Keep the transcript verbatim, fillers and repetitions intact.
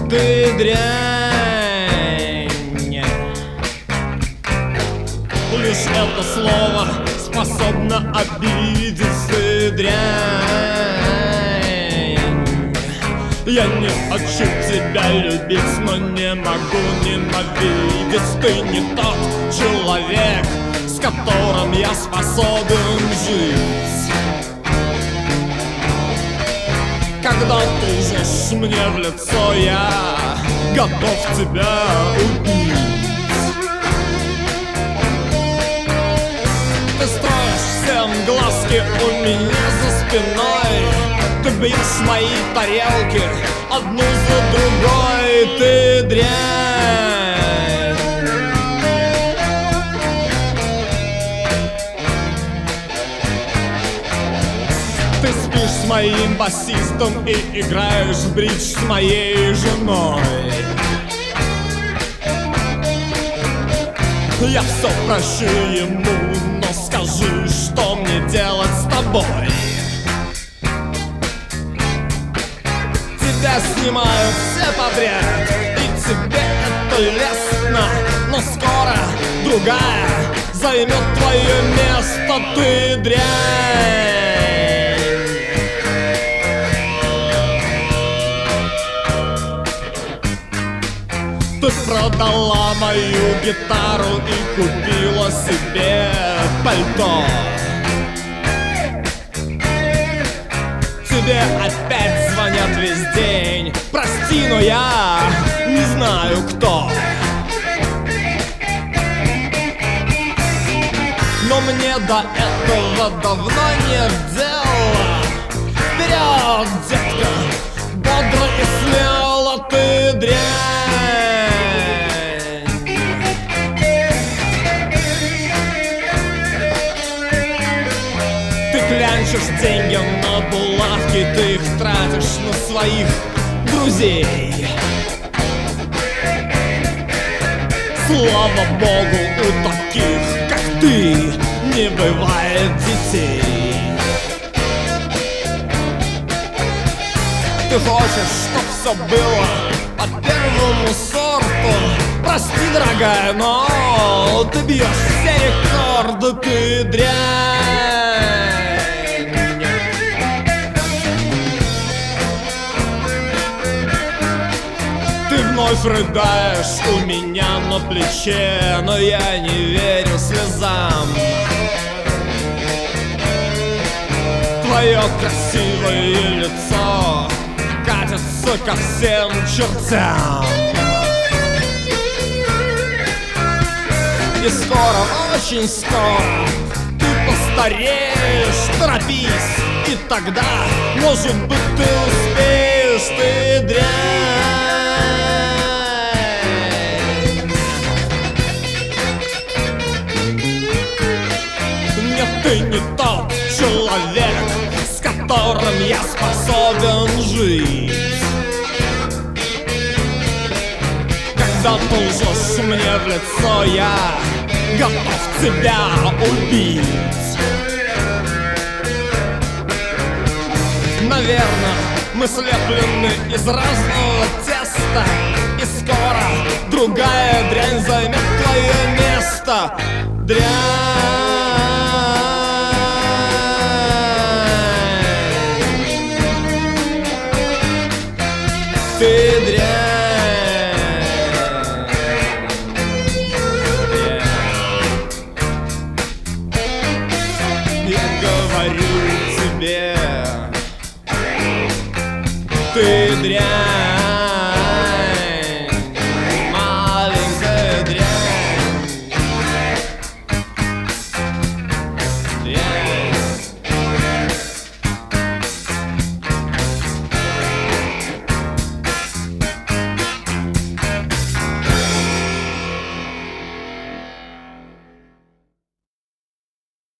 ты дрянь. Лишь это слово способно обидеть, ты дрянь. Я не хочу тебя любить, но не могу ненавидеть. Ты не тот человек, с которым я способен жить. Когда ты жжешь мне в лицо, я готов тебя убить. Ты строишь всем глазки у меня за спиной. Ты бьешь мои тарелки одну за другой, ты дрянь. Ты спишь с моим басистом и играешь в бридж с моей женой. Я все прощу ему, но скажи, что мне делать с тобой? Тебя снимают все подряд, и тебе это лестно. Но скоро другая займет твое место, ты дрянь. Ты продала мою гитару и купила себе пальто. Тебе опять звонят весь день. Прости, но я не знаю кто. Но мне до этого давно нет дела. Вперед, детка, бодро и смело, ты дрянь. Клянчишь деньги на булавки, ты их тратишь на своих друзей. Слава богу, у таких, как ты, не бывает детей. Ты хочешь, чтоб все было по первому сорту. Прости, дорогая, но ты бьешь все рекорды, ты дрянь. Вновь рыдаешь у меня на плече, но я не верю слезам. Твое красивое лицо катится ко всем чертям. И скоро, очень скоро ты постареешь, торопись, и тогда, может быть, ты успеешь, ты дрянь. Ты не тот человек, с которым я способен жить. Когда ты лжешь мне в лицо, я готов тебя убить. Наверное, мы слеплены из разного теста, и скоро другая дрянь займет твое место. Дрянь. Ты дрянь. Я говорю тебе, ты дрянь.